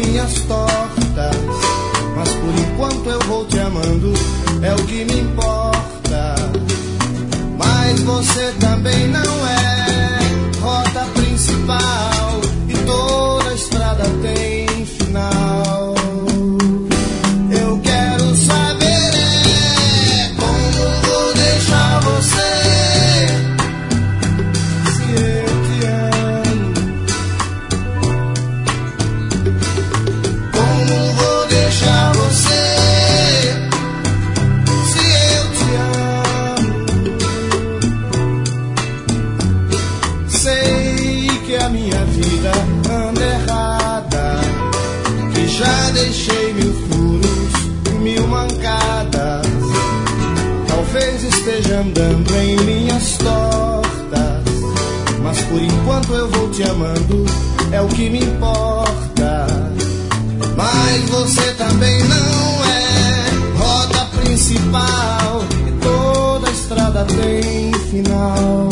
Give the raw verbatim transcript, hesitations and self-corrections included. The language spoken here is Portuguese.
minhas tortas, mas por enquanto eu vou te amando, é o que me importa. Mas você também não é rota principal, e toda estrada tem final. Eu quero saber é como vou deixar você, se eu te amo. Como vou deixar você, se eu te amo. Sei que a minha vida anda errada, que já deixei mil furos, mil mancadas. Talvez esteja andando em linhas tortas, mas por enquanto eu vou te amando, é o que me importa. Mas você também não é rota principal, e toda estrada tem final.